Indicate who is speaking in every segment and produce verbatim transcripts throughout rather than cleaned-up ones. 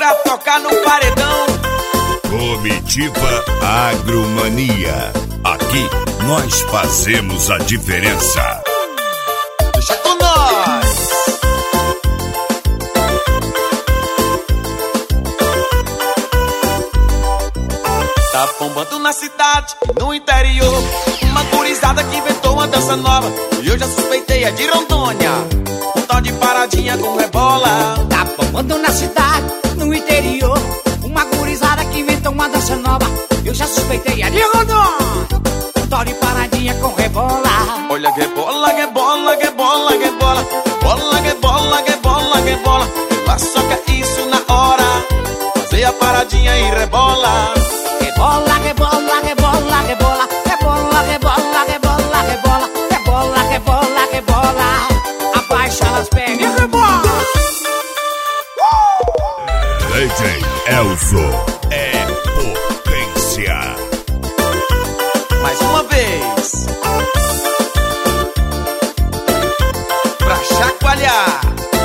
Speaker 1: pra tocar no paredão.
Speaker 2: Comitiva Agromania. Aqui nós fazemos a diferença.
Speaker 1: Deixa com nós. Tá bombando na cidade e no interior. Uma gurizada que inventou uma dança nova e eu já suspeitei, é de Rondônia. Um tal de paradinha com rebola.
Speaker 3: Tá bombando na cidade, no interior. Uma gurizada que inventou uma dança nova. Eu já suspeitei, é de Rondônia. Um tal de paradinha com rebola.
Speaker 1: Olha que bola, que bola, que bola, que bola. Bola, que bola, que bola, que bola. Ela só quer isso na hora. Fazer a paradinha e rebola.
Speaker 3: Rebola, rebola, rebola, rebola. Rebola, rebola, rebola, rebola. Rebola, rebola, rebola. Abaixa as pernas e rebola.
Speaker 2: D J Elzo é potência.
Speaker 1: Mais uma vez. Pra chacoalhar.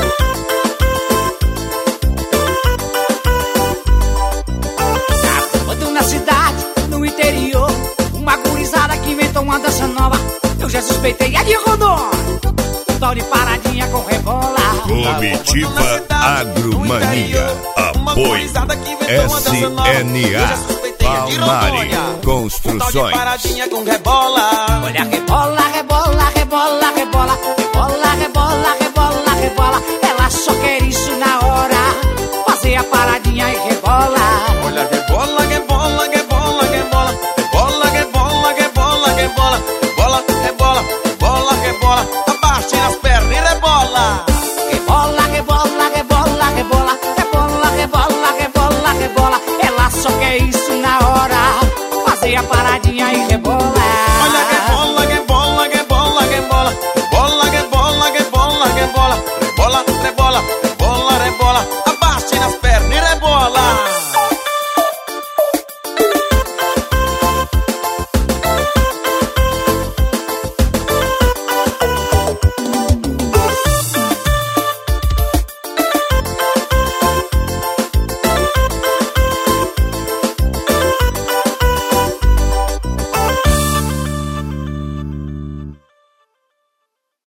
Speaker 3: Na cidade, no interior, uma gurizada que inventou uma dança nova. Eu já suspeitei, é de Rondônia. Um tal de paradinha com rebola.
Speaker 2: Comitiva Agromania. Apoio S N A Palmari Construções.
Speaker 1: Um tal de paradinha com rebola.
Speaker 3: Olha, rebola, rebola, rebola,